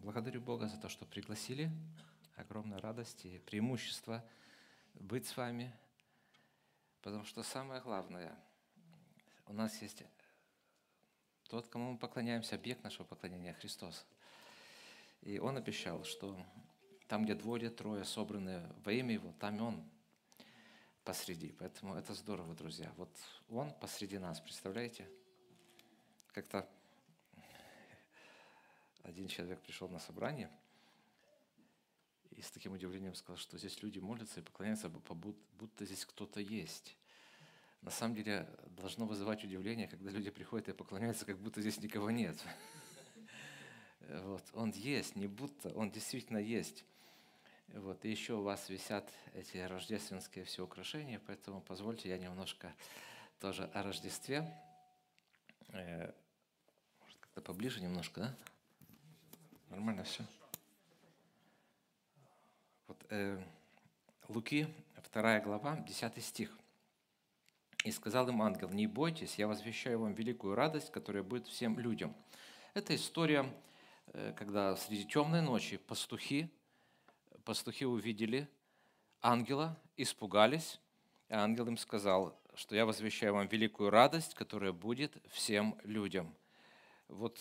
Благодарю Бога за то, что пригласили. Огромная радость и преимущество быть с вами. Потому что самое главное, у нас есть тот, кому мы поклоняемся, объект нашего поклонения – Христос. И Он обещал, что там, где двое, трое собраны во имя Его, там Он посреди. Поэтому это здорово, друзья. Вот Он посреди нас, представляете? Как-то один человек пришел на собрание и с таким удивлением сказал, что здесь люди молятся и поклоняются, будто здесь кто-то есть. На самом деле должно вызывать удивление, когда люди приходят и поклоняются, как будто здесь никого нет. Вот. Он есть, не будто, Он действительно есть. Вот. И еще у вас висят эти рождественские все украшения, поэтому позвольте я немножко тоже о Рождестве. Может, как-то поближе немножко, да? Нормально все? Вот, Луки, 2 глава, 10 стих. «И сказал им ангел: не бойтесь, я возвещаю вам великую радость, которая будет всем людям». Это история, когда среди темной ночи пастухи увидели ангела, испугались, и ангел им сказал, что я возвещаю вам великую радость, которая будет всем людям. Вот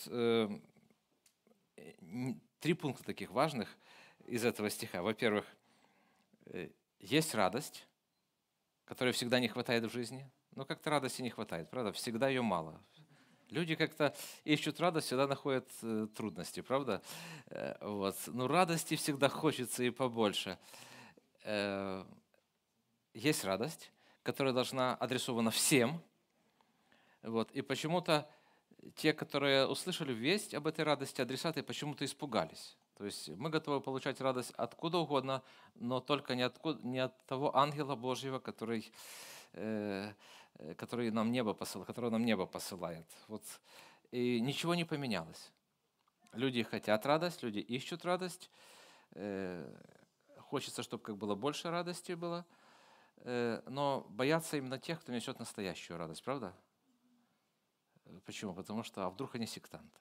3 пункта таких важных из этого стиха. Во-первых, есть радость, которой всегда не хватает в жизни. Но как-то радости не хватает, правда? Всегда ее мало. Люди как-то ищут радость, всегда находят трудности, правда? Вот. Но радости всегда хочется и побольше. Есть радость, которая должна адресована всем. Вот. И почему-то те, которые услышали весть об этой радости, адресаты почему-то испугались. То есть мы готовы получать радость откуда угодно, но только не от того ангела Божьего, который нам небо посылает. Вот. И ничего не поменялось. Люди хотят радость, люди ищут радость. Хочется, чтобы как было больше радости было. Но боятся именно тех, кто несет настоящую радость, правда? Почему? Потому что, а вдруг они сектанты?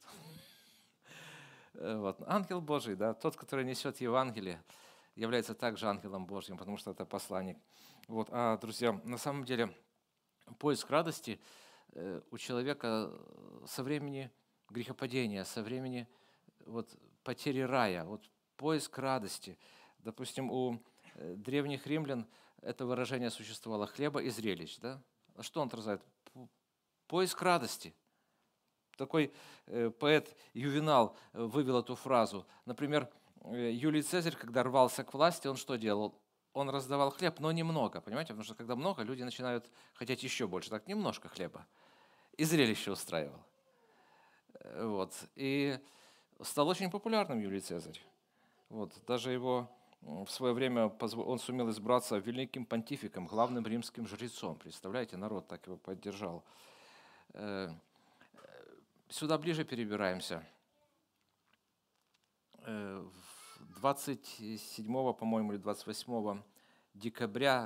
Вот. Ангел Божий, да, тот, который несет Евангелие, является также ангелом Божьим, потому что это посланник. Вот. А, друзья, на самом деле поиск радости у человека со времени грехопадения, со времени потери рая, поиск радости. Допустим, у древних римлян это выражение существовало: хлеба и зрелищ. Да? А что он отражает? Поиск радости. Такой поэт Ювенал вывел эту фразу. Например, Юлий Цезарь, когда рвался к власти, он что делал? Он раздавал хлеб, но немного, понимаете? Потому что когда много, люди начинают хотеть еще больше. Так, немножко хлеба. И зрелище устраивал. Вот. И стал очень популярным Юлий Цезарь. Вот. Даже его в свое время он сумел избраться великим понтификом, главным римским жрецом. Представляете, народ так его поддержал. Сюда ближе перебираемся. 27, по-моему, или 28 декабря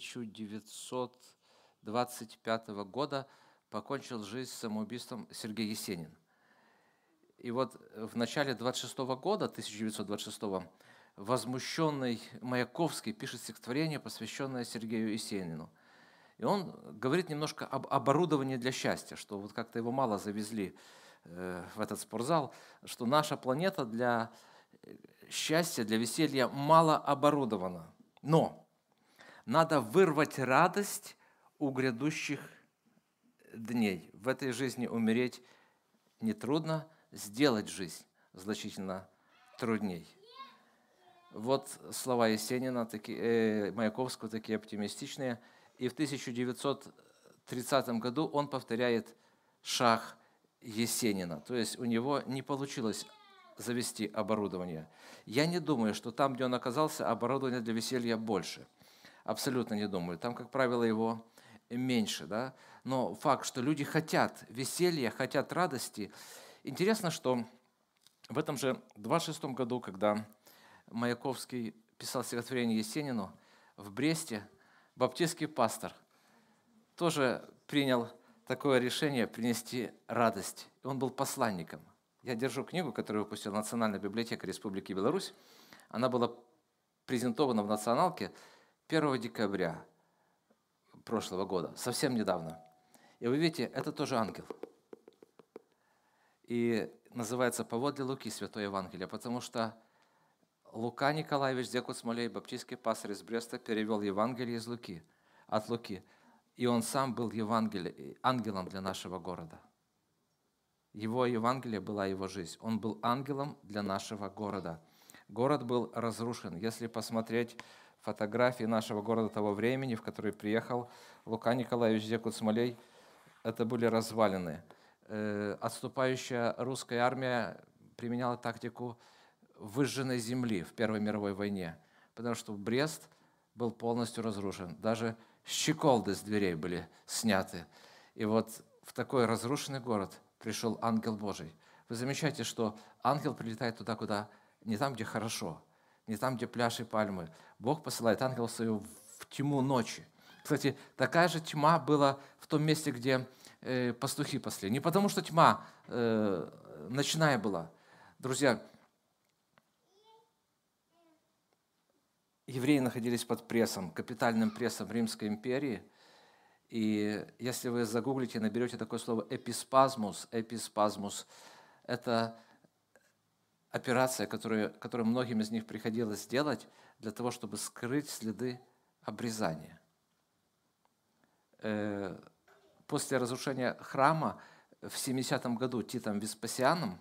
1925 года покончил жизнь самоубийством Сергей Есенин. И вот в начале 1926 года, 1926, возмущенный Маяковский пишет стихотворение, посвященное Сергею Есенину. И он говорит немножко об оборудовании для счастья, что вот как-то его мало завезли в этот спортзал, что наша планета для счастья, для веселья мало оборудована. Но надо вырвать радость у грядущих дней. В этой жизни умереть нетрудно, сделать жизнь значительно трудней. Вот слова Есенина, Маяковского, такие оптимистичные. И в 1930 году он повторяет шаг Есенина. То есть у него не получилось завести оборудование. Я не думаю, что там, где он оказался, оборудование для веселья больше. Абсолютно не думаю. Там, как правило, его меньше. Да? Но факт, что люди хотят веселья, хотят радости. Интересно, что в этом же 26 году, когда Маяковский писал стихотворение Есенину, в Бресте баптистский пастор тоже принял такое решение принести радость. Он был посланником. я держу книгу, которую выпустила Национальная библиотека Республики Беларусь. Она была презентована в Националке 1 декабря прошлого года, совсем недавно. И вы видите, это тоже ангел. И называется «Поводле Луки, Святое Евангелие», потому что Лука Николаевич Зекут Смолей, баптистский пастырь из Бреста, перевел Евангелие из Луки, от Луки. И он сам был ангелом для нашего города. Его Евангелие была его жизнь. Он был ангелом для нашего города. Город был разрушен. Если посмотреть фотографии нашего города того времени, в который приехал Лука Николаевич Зекут Смолей, это были развалины. Отступающая русская армия применяла тактику выжженной земли в Первой мировой войне, потому что Брест был полностью разрушен. Даже щеколды с дверей были сняты. И вот в такой разрушенный город пришел ангел Божий. Вы замечаете, что ангел прилетает туда, куда не там, где хорошо, не там, где пляж и пальмы. Бог посылает ангела своего в тьму ночи. Кстати, такая же тьма была в том месте, где пастухи пасли. Не потому, что тьма ночная была. Друзья, евреи находились под прессом, капитальным прессом Римской империи. И если вы загуглите, наберете такое слово «эписпазмус», это операция, которую многим из них приходилось делать для того, чтобы скрыть следы обрезания. После разрушения храма в 70-м году Титом Веспасианом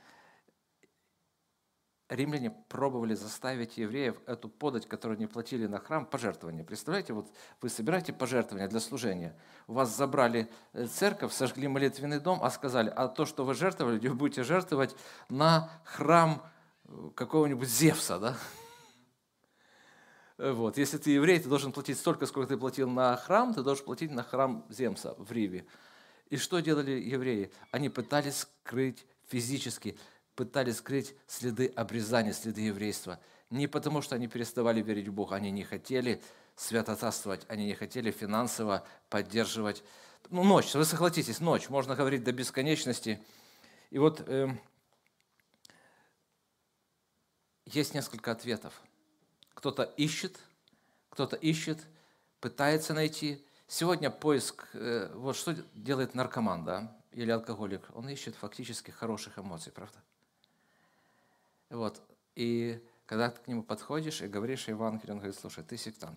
римляне пробовали заставить евреев эту подать, которую они платили на храм, пожертвования. Представляете, вот вы собираете пожертвования для служения, у вас забрали церковь, сожгли молитвенный дом, а сказали, а то, что вы жертвовали, вы будете жертвовать на храм какого-нибудь Зевса, да? Вот. Если ты еврей, ты должен платить столько, сколько ты платил на храм, ты должен платить на храм Зевса в Риве. И что делали евреи? Они пытались скрыть физически, пытались скрыть следы обрезания, следы еврейства. Не потому, что они переставали верить в Бога, они не хотели святотатствовать, они не хотели финансово поддерживать. Ночь, вы согласитесь, ночь, можно говорить до бесконечности. И вот есть несколько ответов. Кто-то ищет, пытается найти. Сегодня поиск, вот что делает наркоман, да, или алкоголик, он ищет фактически хороших эмоций, правда? Вот. И когда ты к нему подходишь и говоришь Евангелие, он говорит, слушай, ты сектант.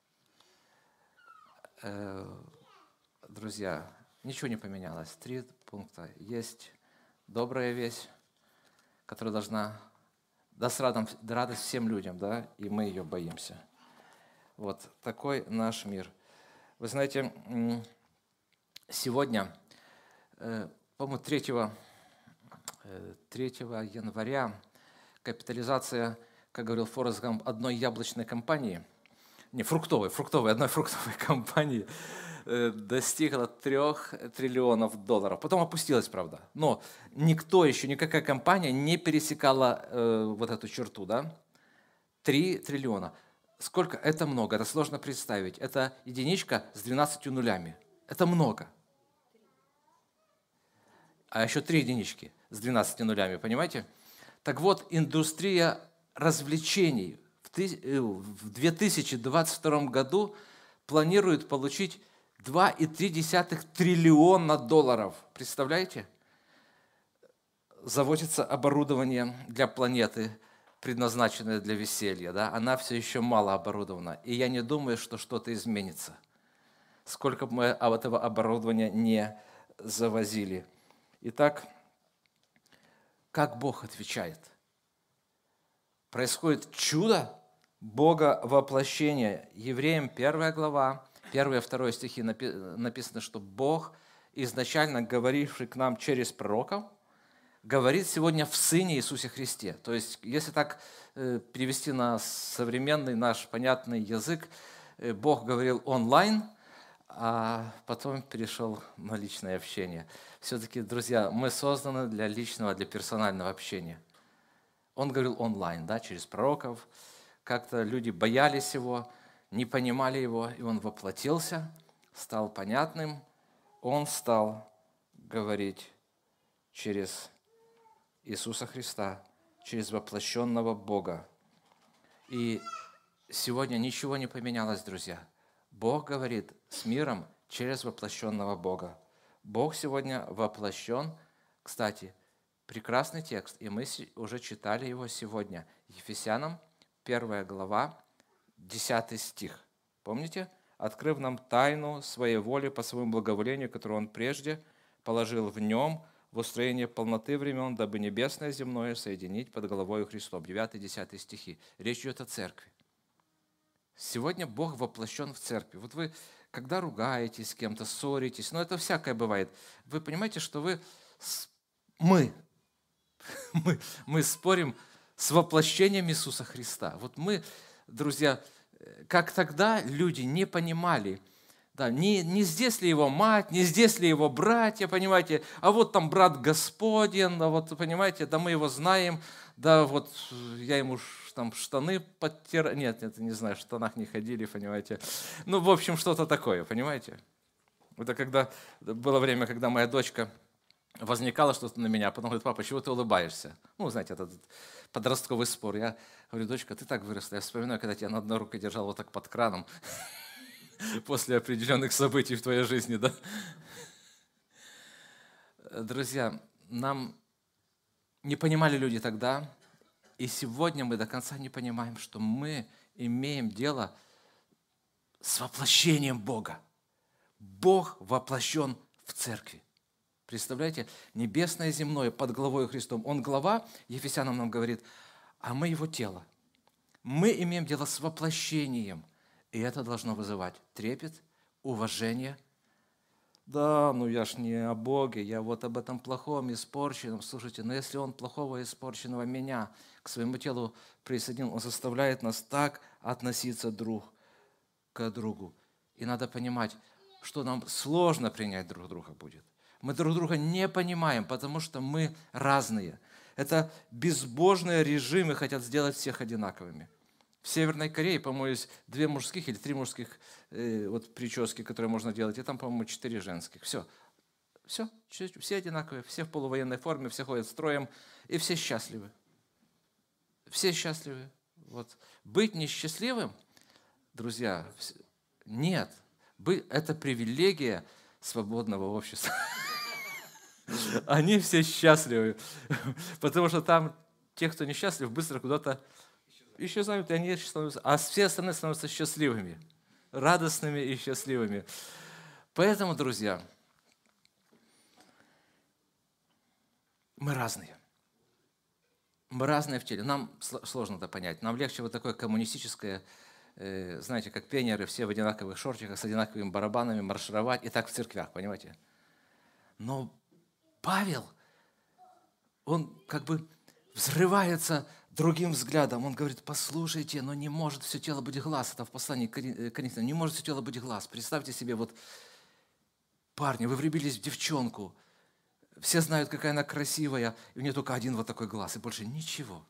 Друзья, ничего не поменялось. 3 пункта. Есть добрая весть, которая должна даст радость всем людям, да, и мы ее боимся. Вот такой наш мир. Вы знаете, сегодня, по-моему, 3 января капитализация, как говорил Форрест Гамп, одной яблочной компании, одной фруктовой компании достигла $3 триллионов. Потом опустилась, правда. Но никакая компания не пересекала вот эту черту, да? 3 триллиона. Сколько? Это много, это сложно представить. Это единичка с 12 нулями. Это много. А еще 3 единички с 12 нулями, понимаете? Так вот, индустрия развлечений в 2022 году планирует получить $2,3 триллиона. Представляете? Заводится оборудование для планеты, предназначенное для веселья. Да? Она все еще мало оборудована. И я не думаю, что что-то изменится. Сколько бы мы этого оборудования не завозили. Итак, как Бог отвечает? Происходит чудо Бога воплощения. Евреям 1 глава, 1-2 стихи написано, что Бог, изначально говоривший к нам через пророков, говорит сегодня в Сыне Иисусе Христе. То есть, если так перевести на современный наш понятный язык, Бог говорил онлайн, а потом перешел на личное общение. Все-таки, друзья, мы созданы для личного, для персонального общения. Он говорил онлайн, да, через пророков. Как-то люди боялись его, не понимали его, и он воплотился, стал понятным. Он стал говорить через Иисуса Христа, через воплощенного Бога. И сегодня ничего не поменялось, друзья. Бог говорит с миром через воплощенного Бога. Бог сегодня воплощен. Кстати, прекрасный текст, и мы уже читали его сегодня. Ефесянам, 1 глава, 10 стих. Помните? «Открыв нам тайну своей воли по своему благоволению, которую Он прежде положил в Нем, в устроение полноты времен, дабы небесное и земное соединить под головою Христом». 9-10 стихи. Речь идет о церкви. Сегодня Бог воплощен в церкви. Вот вы, когда ругаетесь с кем-то, ссоритесь, это всякое бывает. Вы понимаете, что мы спорим с воплощением Иисуса Христа. Вот мы, друзья, как тогда люди не понимали, да, не здесь ли его мать, не здесь ли его братья, понимаете, а вот там брат Господень, да вот, понимаете, да мы его знаем, да вот я ему там штаны подтираю, нет, не знаю, в штанах не ходили, понимаете, в общем, что-то такое, понимаете. Это когда, было время, когда моя дочка возникало что-то на меня, потом говорит: папа, чего ты улыбаешься? Знаете, этот подростковый спор. Я говорю: дочка, ты так выросла. Я вспоминаю, когда тебя на одной руке держал вот так под краном после определенных событий в твоей жизни, да? Друзья, нам не понимали люди тогда, и сегодня мы до конца не понимаем, что мы имеем дело с воплощением Бога. Бог воплощен в церкви. Представляете, небесное и земное под главой Христом. Он глава, Ефесянам нам говорит, а мы его тело. Мы имеем дело с воплощением, и это должно вызывать трепет, уважение. Да, я ж не о Боге, я вот об этом плохом, испорченном. Слушайте, но если Он плохого, испорченного меня к своему телу присоединил, Он заставляет нас так относиться друг к другу. И надо понимать, что нам сложно принять друг друга будет. Мы друг друга не понимаем, потому что мы разные. Это безбожные режимы хотят сделать всех одинаковыми. В Северной Корее, по-моему, есть 2 мужских или 3 мужских прически, которые можно делать, и там, по-моему, 4 женских. Все, все одинаковые, все в полувоенной форме, все ходят строем, и все счастливы. Все счастливы. Вот. Быть несчастливым, друзья, нет. Это привилегия свободного общества. Они все счастливы, потому что там те, кто несчастлив, быстро куда-то исчезают, и они становятся, а все остальные становятся счастливыми, радостными и счастливыми. Поэтому, друзья, мы разные. Мы разные в теле. Нам сложно это понять. Нам легче вот такое коммунистическое, знаете, как пионеры, все в одинаковых шортиках, с одинаковыми барабанами маршировать, и так в церквях, понимаете? Но Павел, он как бы взрывается другим взглядом. Он говорит: послушайте, но не может все тело быть глаз. Это в послании к Коринфянам. Не может все тело быть глаз. Представьте себе, вот парни, вы влюбились в девчонку. Все знают, какая она красивая, и у нее только один вот такой глаз, и больше ничего.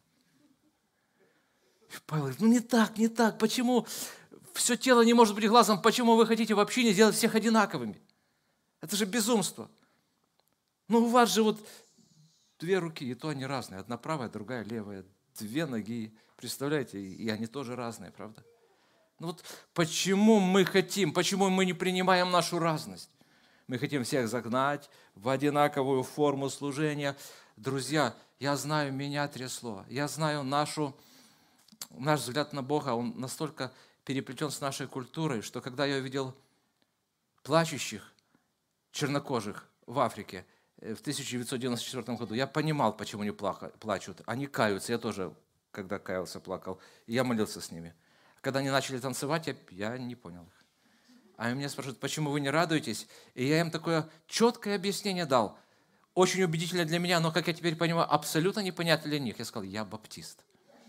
И Павел говорит: не так. Почему все тело не может быть глазом? Почему вы хотите в общине сделать всех одинаковыми? Это же безумство. У вас же вот 2 руки, и то они разные. Одна правая, другая левая. 2 ноги. Представляете? И они тоже разные, правда? Почему мы хотим, почему мы не принимаем нашу разность? Мы хотим всех загнать в одинаковую форму служения. Друзья, я знаю, меня трясло. Я знаю наш взгляд на Бога, он настолько переплетен с нашей культурой, что когда я увидел плачущих чернокожих в Африке в 1994 году, я понимал, почему они плачут. Они каются. Я тоже, когда каялся, плакал. И я молился с ними. Когда они начали танцевать, я не понял их. А меня спрашивают: почему вы не радуетесь? И я им такое четкое объяснение дал. Очень убедительное для меня, но, как я теперь понимаю, абсолютно непонятно для них. Я сказал: я баптист.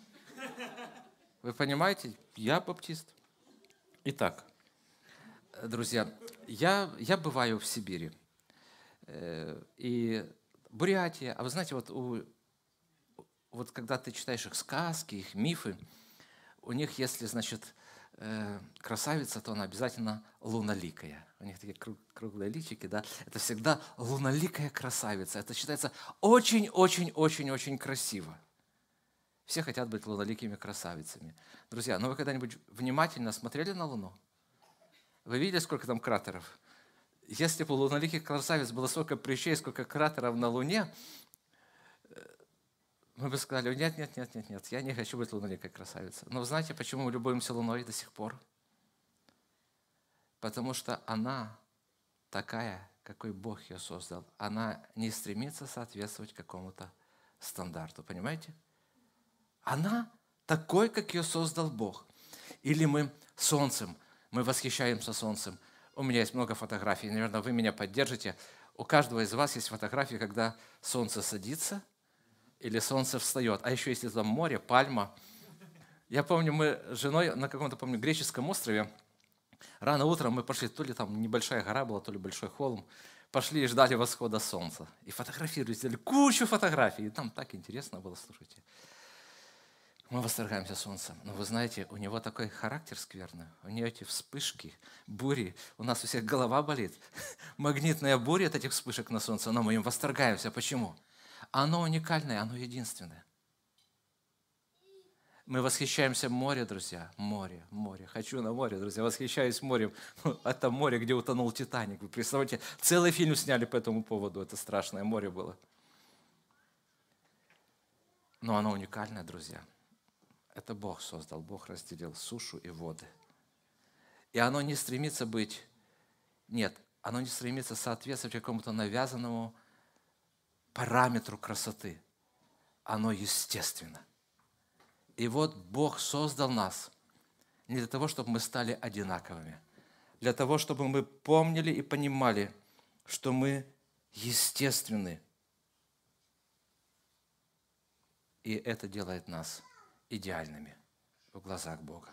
Вы понимаете? Я баптист. Итак, друзья, я бываю в Сибири. И Бурятия. А вы знаете, вот когда ты читаешь их сказки, их мифы, у них, если, значит, красавица, то она обязательно луноликая. У них такие круглые личики, да. Это всегда луноликая красавица. Это считается очень-очень-очень-очень красиво. Все хотят быть луноликими красавицами. Друзья, ну вы когда-нибудь внимательно смотрели на Луну? Вы видели, сколько там кратеров? Если бы у луноликих красавиц было столько прыщей, сколько кратеров на Луне, мы бы сказали: нет, нет, нет, нет, нет, я не хочу быть луноликой красавицей. Но вы знаете, почему мы любуемся Луной до сих пор? Потому что она такая, какой Бог ее создал. Она не стремится соответствовать какому-то стандарту. Понимаете? Она такой, как ее создал Бог. Или мы солнцем, мы восхищаемся солнцем. У меня есть много фотографий, наверное, вы меня поддержите. У каждого из вас есть фотографии, когда солнце садится или солнце встает. А еще если там море, пальма. Я помню, мы с женой на каком-то, помню, греческом острове, рано утром мы пошли, то ли там небольшая гора была, то ли большой холм, пошли и ждали восхода солнца. И фотографировали, сделали кучу фотографий. И там так интересно было, слушайте. Мы восторгаемся солнцем. Но вы знаете, у него такой характер скверный. У нее эти вспышки, бури. У нас у всех голова болит. Магнитная буря от этих вспышек на солнце, но мы им восторгаемся. Почему? Оно уникальное, оно единственное. Мы восхищаемся морем, друзья. Море, море. Хочу на море, друзья. Восхищаюсь морем. Это море, где утонул Титаник. Вы представляете, целый фильм сняли по этому поводу. Это страшное море было. Но оно уникальное, друзья. Это Бог создал. Бог разделил сушу и воды. И оно не стремится быть... Нет, оно не стремится соответствовать какому-то навязанному параметру красоты. Оно естественно. И вот Бог создал нас не для того, чтобы мы стали одинаковыми, для того, чтобы мы помнили и понимали, что мы естественны. И это делает нас идеальными в глазах Бога.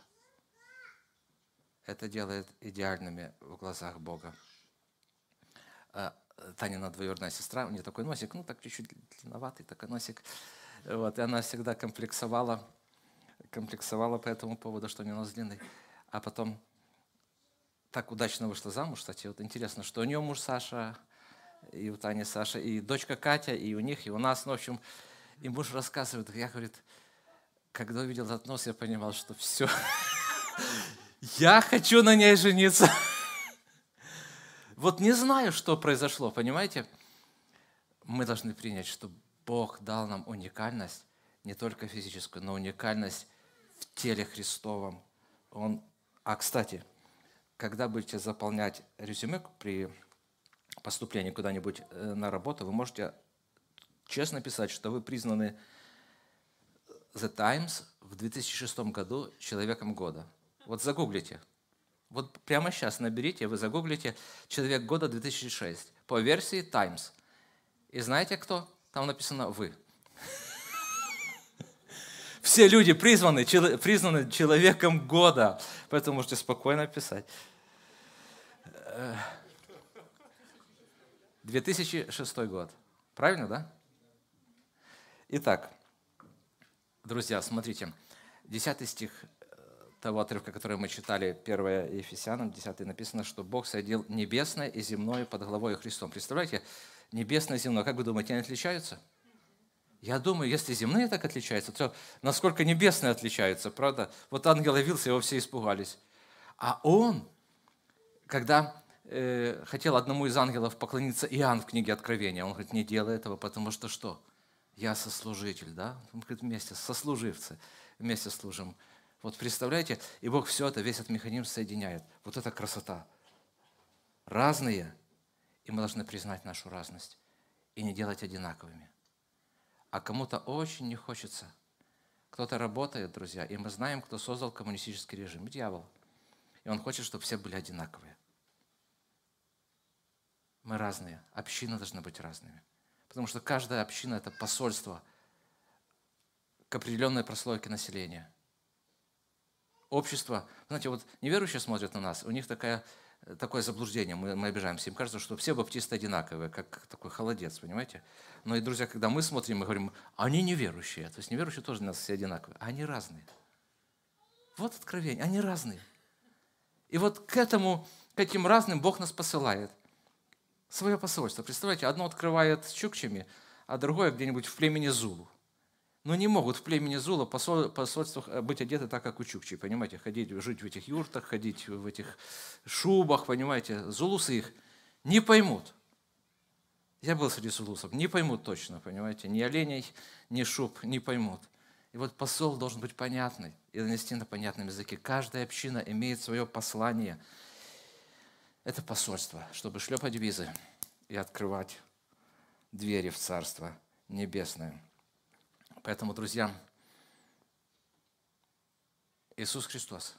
Это делает идеальными в глазах Бога. Танина двоюродная сестра, у нее такой носик, ну так чуть-чуть длинноватый такой носик. Вот, и она всегда комплексовала по этому поводу, что у нее нос длинный. А потом так удачно вышла замуж, кстати. Вот интересно, что у нее муж Саша, и у Тани Саша, и дочка Катя, и у них, и у нас. Ну, в общем, и муж рассказывает, я, говорит, когда увидел этот нос, я понимал, что все, я хочу на ней жениться. Вот не знаю, что произошло, понимаете? Мы должны принять, что Бог дал нам уникальность, не только физическую, но уникальность в теле Христовом. Кстати, когда будете заполнять резюме при поступлении куда-нибудь на работу, вы можете честно писать, что вы признаны The Times в 2006 году человеком года. Вот загуглите. Вот прямо сейчас наберите, вы загуглите «Человек года 2006» по версии Times. И знаете кто? Там написано «Вы». Все люди признаны человеком года, поэтому можете спокойно писать. 2006 год. Правильно, да? Итак, друзья, смотрите, 10 стих того отрывка, который мы читали, 1 Ефесянам, 10 написано, что Бог соединил небесное и земное под главой Христом. Представляете, небесное и земное, как вы думаете, они отличаются? Я думаю, если земные так отличаются, то насколько небесные отличаются, правда? Вот ангел явился, его все испугались. А он, когда хотел одному из ангелов поклониться, Иоанн в книге Откровения, он говорит, не делай этого, потому что что? Я сослужитель, да? Он говорит, вместе, сослуживцы, вместе служим. Вот представляете, и Бог все это, весь этот механизм соединяет. Вот это красота. Разные, и мы должны признать нашу разность и не делать одинаковыми. А кому-то очень не хочется. Кто-то работает, друзья, и мы знаем, кто создал коммунистический режим. Дьявол. И он хочет, чтобы все были одинаковые. Мы разные. Общины должны быть разными. Потому что каждая община – это посольство к определенной прослойке населения. Общество, знаете, вот неверующие смотрят на нас, у них такое заблуждение, мы обижаемся. Им кажется, что все баптисты одинаковые, как такой холодец, понимаете? Но и, друзья, когда мы смотрим, мы говорим, они неверующие. То есть неверующие тоже у нас все одинаковые, а они разные. Вот откровение, они разные. И вот к этим разным Бог нас посылает. Свое посольство. Представляете, одно открывает с чукчами, а другое где-нибудь в племени Зулу. Но не могут в племени Зула посольствах быть одеты так, как у чукчи, понимаете, жить в этих юртах, ходить в этих шубах, понимаете. Зулусы их не поймут. Я был среди зулусов, не поймут точно, понимаете, ни оленей, ни шуб не поймут. И вот посол должен быть понятный и донести на понятном языке. Каждая община имеет свое послание. Это посольство, чтобы шлепать визы и открывать двери в Царство Небесное. Поэтому, друзья, Иисус Христос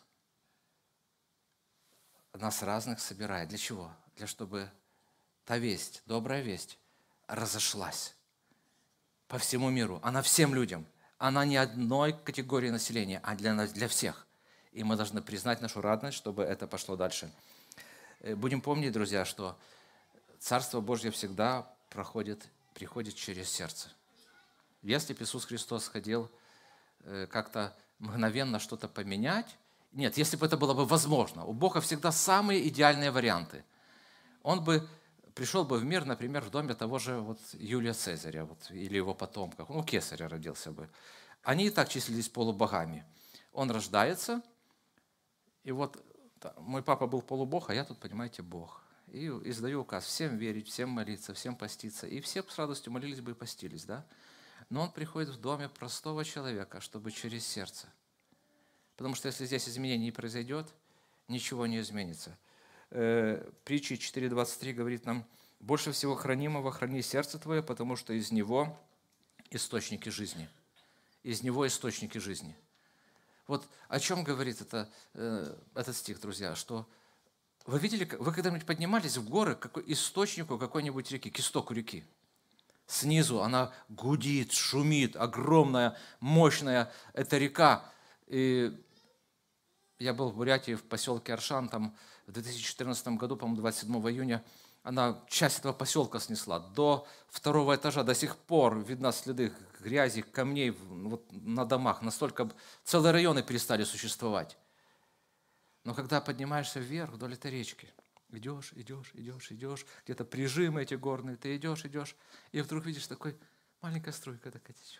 нас разных собирает. Для чего? Чтобы та весть, добрая весть, разошлась по всему миру. Она всем людям. Она не одной категории населения, а для всех. И мы должны признать нашу радость, чтобы это пошло дальше. Будем помнить, друзья, что Царство Божье всегда приходит через сердце. Если бы Иисус Христос хотел как-то мгновенно что-то поменять, нет, если бы это было бы возможно, у Бога всегда самые идеальные варианты. Он бы пришел бы в мир, например, в доме того же Юлия Цезаря или его потомков, Кесаря родился бы. Они и так числились полубогами. Он рождается, и мой папа был полубог, а я тут, понимаете, Бог. И издаю указ всем верить, всем молиться, всем поститься. И все с радостью молились бы и постились, да? Но он приходит в доме простого человека, чтобы через сердце. Потому что если здесь изменений не произойдет, ничего не изменится. Притчи 4:23 говорит нам: «Больше всего хранимого храни сердце твое, потому что из него источники жизни». Из него источники жизни. Вот о чем говорит этот стих, друзья, что вы видели, вы когда-нибудь поднимались в горы к источнику какой-нибудь реки, к истоку реки? Снизу она гудит, шумит, огромная, мощная эта река. И я был в Бурятии, в поселке Аршан, там в 2014 году, по-моему, 27 июня, она часть этого поселка снесла. До 2-го этажа до сих пор видно следы грязи, камней на домах. Настолько целые районы перестали существовать. Но когда поднимаешься вверх вдоль этой речки, идешь, где-то прижимы эти горные, ты идешь, и вдруг видишь такой маленькая струйка такая течет.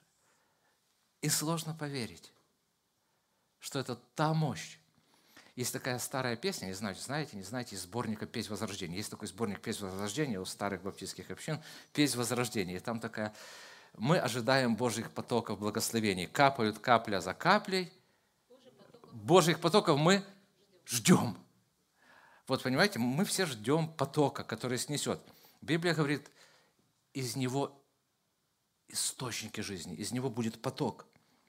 И сложно поверить, что это та мощь. Есть такая старая песня, не знаю, знаете, не знаете, из сборника «Песнь Возрождения». Есть такой сборник «Песнь Возрождения» у старых баптистских общин, «Песнь Возрождения». И там такая: «Мы ожидаем Божьих потоков благословений, капают капля за каплей, Божьих потоков мы ждем». Вот понимаете, мы все ждем потока, который снесет. Библия говорит, из него источники жизни, из него будет поток.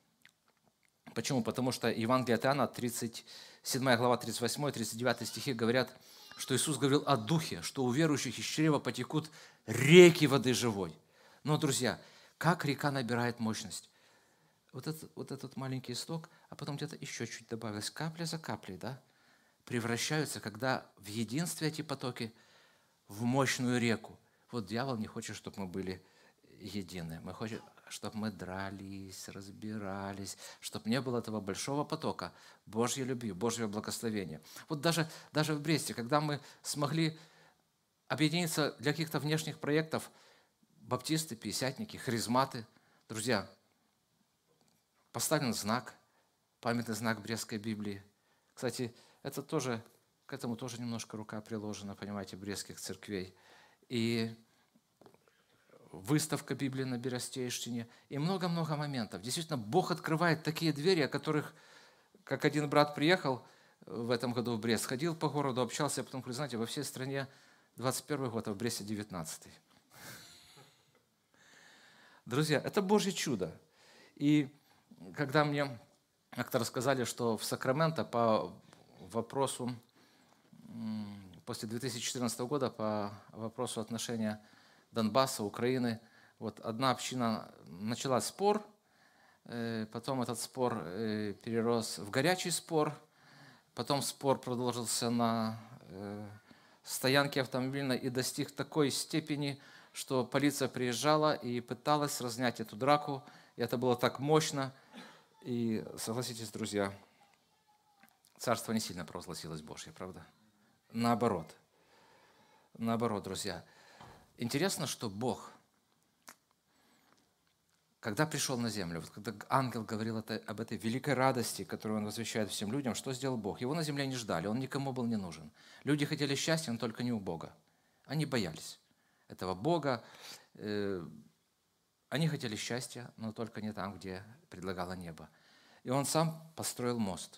Почему? Потому что Евангелие от Иоанна, 37 глава, 38-39 стихи говорят, что Иисус говорил о Духе, что у верующих из чрева потекут реки воды живой. Но, друзья, как река набирает мощность? Вот этот маленький исток, а потом где-то еще чуть добавилось, капля за каплей, да, превращаются, когда в единстве эти потоки, в мощную реку. Вот дьявол не хочет, чтобы мы были едины. Мы хотим, чтобы мы дрались, разбирались, чтобы не было этого большого потока Божьей любви, Божьего благословения. Вот даже в Бресте, когда мы смогли объединиться для каких-то внешних проектов, баптисты, пятидесятники, харизматы, друзья, поставлен знак, памятный знак Брестской Библии. Кстати, к этому тоже немножко рука приложена, понимаете, брестских церквей. И выставка Библии на Берестейщине, и много-много моментов. Действительно, Бог открывает такие двери, о которых, как один брат приехал в этом году в Брест, ходил по городу, общался, а потом говорит: знаете, во всей стране 21 год, а в Бресте 19-й. Друзья, это Божье чудо. И когда мне как-то рассказали, что в Сакраменто по вопросу, после 2014 года, по вопросу отношения Донбасса, Украины, одна община начала спор, потом этот спор перерос в горячий спор, потом спор продолжился на стоянке автомобильной и достиг такой степени, что полиция приезжала и пыталась разнять эту драку, и это было так мощно. И согласитесь, друзья, царство не сильно провозгласилось Божье, правда? Наоборот. Наоборот, друзья. Интересно, что Бог, когда пришел на землю, вот когда ангел говорил об этой великой радости, которую он возвещает всем людям, что сделал Бог? Его на земле не ждали, он никому был не нужен. Люди хотели счастья, но только не у Бога. Они боялись этого Бога. Они хотели счастья, но только не там, где предлагало небо. И он сам построил мост.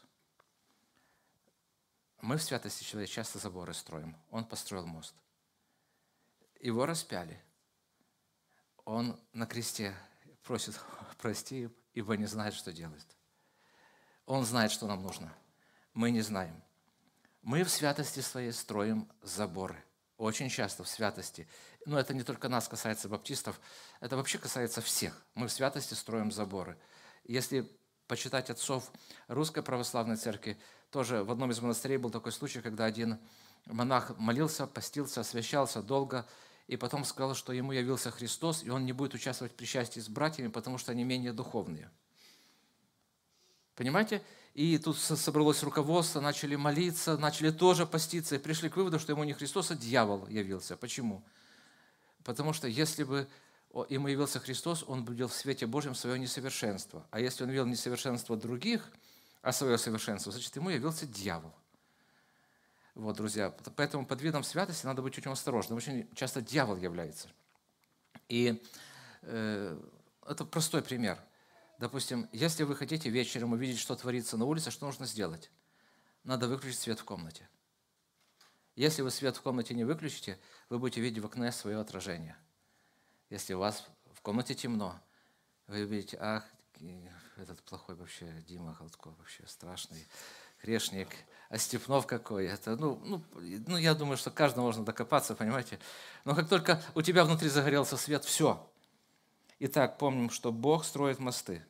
Мы в святости человека часто заборы строим. Он построил мост. Его распяли. Он на кресте просит: прости, ибо не знает, что делает. Он знает, что нам нужно. Мы не знаем. Мы в святости своей строим заборы. Очень часто в святости. Но это не только нас касается, баптистов, это вообще касается всех. Мы в святости строим заборы. Если почитать отцов Русской Православной Церкви, тоже в одном из монастырей был такой случай, когда один монах молился, постился, освящался долго, и потом сказал, что ему явился Христос, и он не будет участвовать в причастии с братьями, потому что они менее духовные. Понимаете? И тут собралось руководство, начали молиться, начали тоже поститься, и пришли к выводу, что ему не Христос, а дьявол явился. Почему? Потому что если бы ему явился Христос, он бы видел в свете Божьем свое несовершенство. А если он видел несовершенство других, а свое совершенство, значит, ему явился дьявол. Вот, друзья, поэтому под видом святости надо быть очень осторожным. Очень часто дьявол является. И это простой пример. Допустим, если вы хотите вечером увидеть, что творится на улице, что нужно сделать? Надо выключить свет в комнате. Если вы свет в комнате не выключите, вы будете видеть в окне свое отражение. Если у вас в комнате темно, вы видите: ах, этот плохой вообще Дима Холодков, вообще страшный грешник, а Степнов какой. Это, я думаю, что каждому можно докопаться, понимаете. Но как только у тебя внутри загорелся свет, все. Итак, помним, что Бог строит мосты.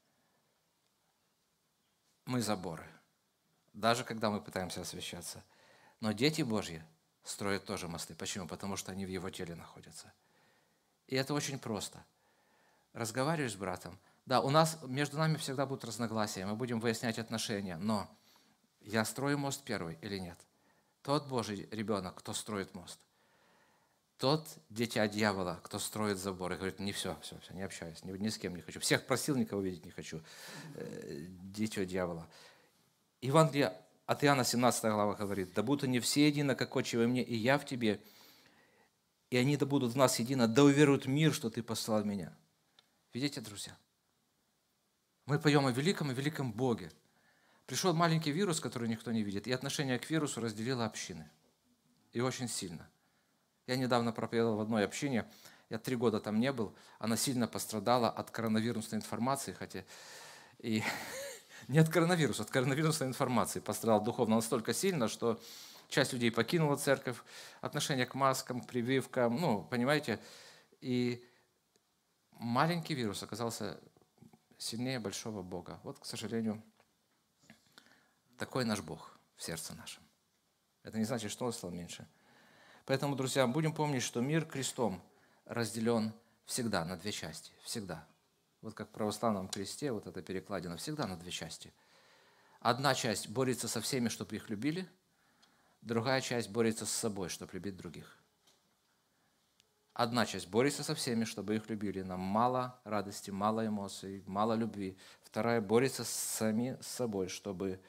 Мы заборы. Даже когда мы пытаемся освящаться. Но дети Божьи строят тоже мосты. Почему? Потому что они в Его теле находятся. И это очень просто. Разговариваешь с братом. Да, между нами всегда будут разногласия, мы будем выяснять отношения, но я строю мост первый или нет? Тот Божий ребенок, кто строит мост. Тот дитя дьявола, кто строит забор и говорит: не все, не общаюсь, ни с кем не хочу. Всех просил, никого видеть не хочу. Дитя дьявола. Евангелие от Иоанна, 17 глава говорит: да будут они все едино, как Отче во мне, и я в тебе, и они да будут в нас едино, да уверуют в мир, что ты послал меня. Видите, друзья? Мы поем о великом и великом Боге. Пришел маленький вирус, который никто не видит, и отношение к вирусу разделило общины. И очень сильно. Я недавно проповедовал в одной общине, я 3 года там не был, она сильно пострадала от коронавирусной информации, хотя и не от коронавируса, от коронавирусной информации пострадала духовно настолько сильно, что часть людей покинула церковь, отношение к маскам, к прививкам, понимаете, и маленький вирус оказался сильнее большого Бога. Вот, к сожалению, такой наш Бог в сердце нашем. Это не значит, что Он стал меньше. Поэтому, друзья, будем помнить, что мир крестом разделен всегда на 2 части. Всегда. Вот как в православном кресте, вот эта перекладина, всегда на 2 части. Одна часть борется со всеми, чтобы их любили, другая часть борется с собой, чтобы любить других. Одна часть борется со всеми, чтобы их любили. Нам мало радости, мало эмоций, мало любви. Вторая борется с собой, чтобы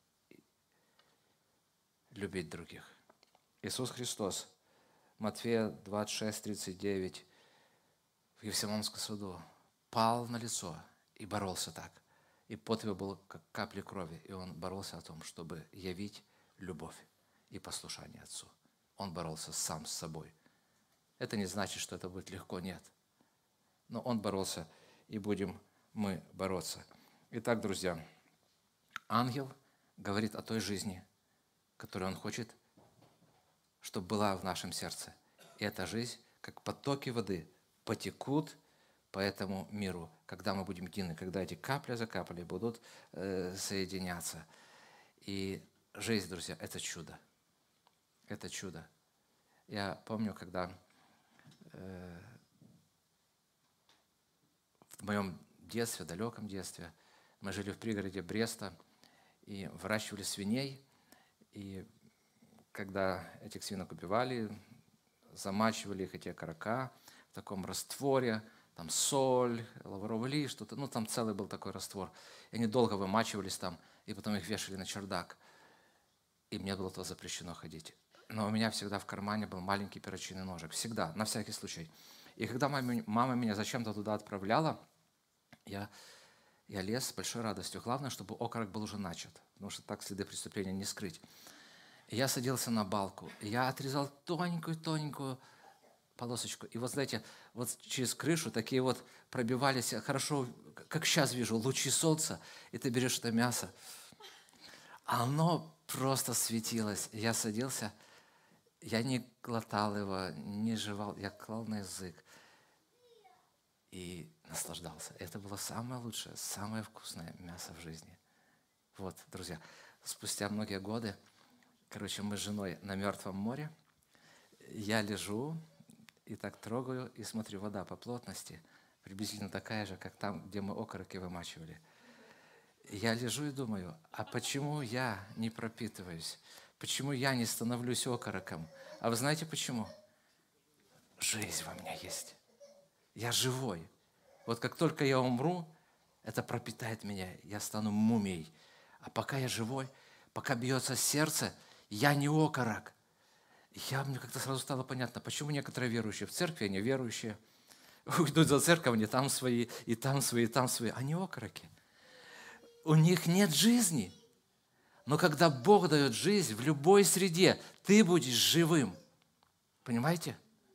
любить других. Иисус Христос, Матфея 26, 39, в Гефсиманском саду, пал на лицо и боролся так. И пот его был, как капли крови, и он боролся о том, чтобы явить любовь и послушание Отцу. Он боролся сам с собой. Это не значит, что это будет легко, нет. Но он боролся, и будем мы бороться. Итак, друзья, ангел говорит о той жизни, которую он хочет, чтобы была в нашем сердце. И эта жизнь, как потоки воды, потекут по этому миру, когда мы будем едины, когда эти капля за каплей будут соединяться. И жизнь, друзья, это чудо. Это чудо. Я помню, когда в моем детстве, далеком детстве, мы жили в пригороде Бреста, и выращивали свиней. И когда этих свинок убивали, замачивали их, эти окорока, в таком растворе, там соль, лавровый лист, что-то, ну там целый был такой раствор. И они долго вымачивались там, и потом их вешали на чердак. И мне было туда запрещено ходить. Но у меня всегда в кармане был маленький перочинный ножик. Всегда, на всякий случай. И когда мама меня зачем-то туда отправляла, я лез с большой радостью. Главное, чтобы окорок был уже начат, потому что так следы преступления не скрыть. И я садился на балку, и я отрезал тоненькую-тоненькую полосочку. И вот, знаете, вот через крышу такие вот пробивались, хорошо, как сейчас вижу, лучи солнца, и ты берешь это мясо. Оно просто светилось. Я садился, я не глотал его, не жевал, я клал на язык и наслаждался. Это было самое лучшее, самое вкусное мясо в жизни. Вот, друзья, спустя многие годы, мы с женой на Мертвом море, я лежу и так трогаю, и смотрю, вода по плотности приблизительно такая же, как там, где мы окороки вымачивали. Я лежу и думаю, а почему я не пропитываюсь? Почему я не становлюсь окороком? А вы знаете почему? Жизнь во мне есть. Я живой. Вот как только я умру, это пропитает меня, я стану мумией. А пока я живой, пока бьется сердце, я не окорок. Мне как-то сразу стало понятно, почему некоторые верующие в церкви, они верующие, уйдут за церковь, они там свои, и там свои, и там свои. Они окороки. У них нет жизни. Но когда Бог дает жизнь в любой среде, ты будешь живым. Понимаете?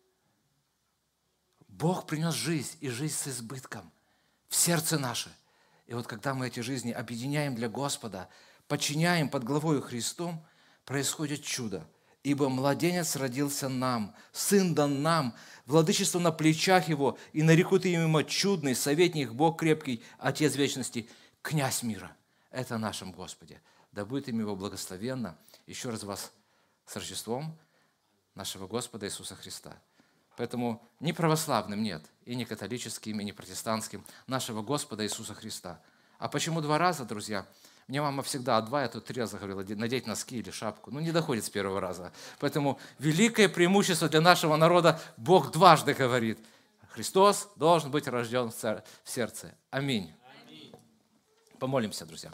Бог принес жизнь, и жизнь с избытком в сердце наше. И вот когда мы эти жизни объединяем для Господа, подчиняем под главою Христом, происходит чудо. Ибо младенец родился нам, сын дан нам, владычество на плечах его, и нарекут ему чудный, советник, Бог крепкий, Отец вечности, князь мира. Это нашем Господе. Да будет им его благословенно. Еще раз вас с Рождеством нашего Господа Иисуса Христа. Поэтому ни православным нет, и не католическим, и не протестантским, нашего Господа Иисуса Христа. А почему 2 раза, друзья? Мне мама всегда, 2, я тут 3 раза говорила, надеть носки или шапку. Не доходит с 1 раза. Поэтому великое преимущество для нашего народа, Бог дважды говорит. Христос должен быть рожден в сердце. Аминь. Помолимся, друзья.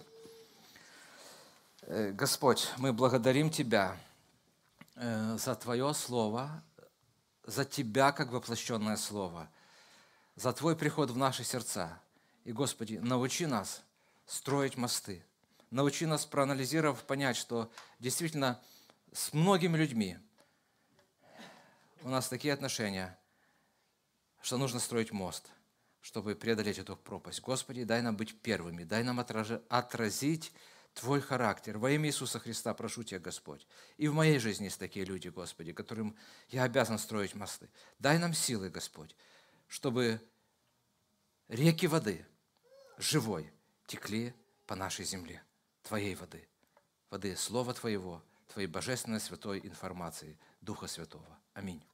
Господь, мы благодарим Тебя за Твое Слово, за Тебя, как воплощенное Слово, за Твой приход в наши сердца. И, Господи, научи нас строить мосты. Научи нас, проанализировав, понять, что действительно с многими людьми у нас такие отношения, что нужно строить мост, чтобы преодолеть эту пропасть. Господи, дай нам быть первыми, дай нам отразить Твой характер. Во имя Иисуса Христа прошу Тебя, Господь. И в моей жизни есть такие люди, Господи, которым я обязан строить мосты. Дай нам силы, Господь, чтобы реки воды живой текли по нашей земле. Твоей воды, воды Слова Твоего, Твоей божественной святой информации, Духа Святого. Аминь.